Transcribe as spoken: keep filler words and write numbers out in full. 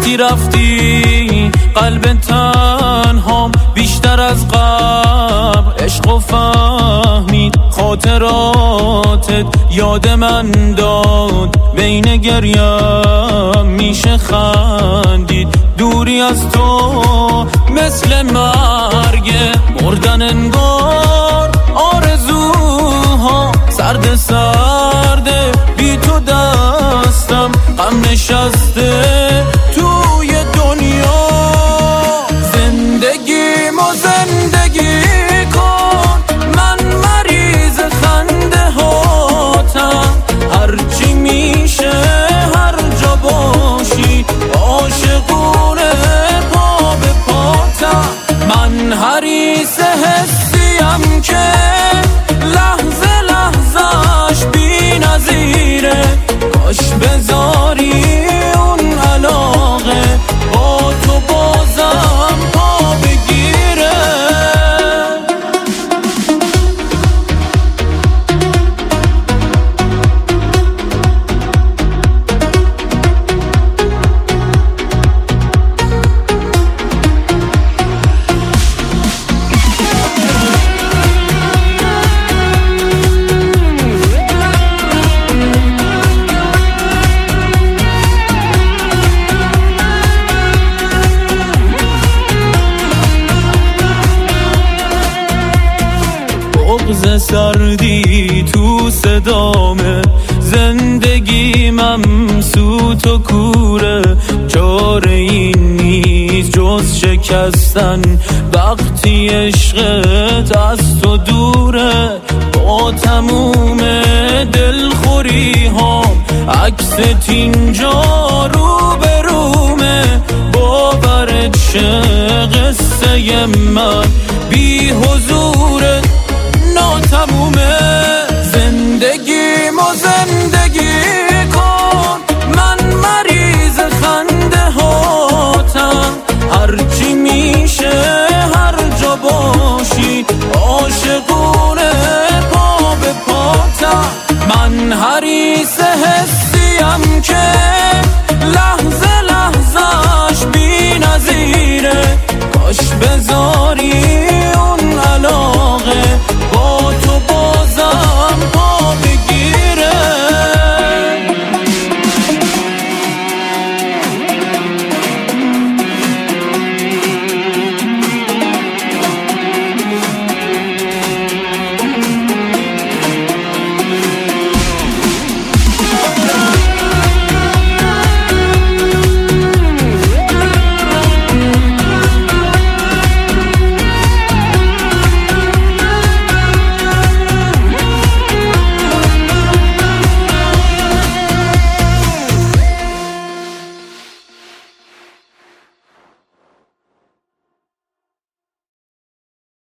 وقتی رفتی قلب تنهام بیشتر از قبل عشق و فهمید، خاطراتت یاد من داد، بین گریم میشه خندید. دوری از تو مثل مرگه، مردن انگار آرزوها، سرد سرده بی تو دستم، غم نشسته توی دنیا. زندگیمو زندگی کن، من مریض خنده هاتم، هرچی میشه هر جا باشی عاشقونه پا به پاتم. من حریص حسیم که لحظه لحظهش بی نظیره، کاش بذاری اون علاقه با تو بازم پا بگیره. بغض سردی تو صدامه، زندگی ممسوت و کوره، چاره این نیست جز شکستن وقتی عشقت از تو دوره. با تموم دلخوری ها عکست اینجا رو به رومه، باورت شه قصه من بی حضور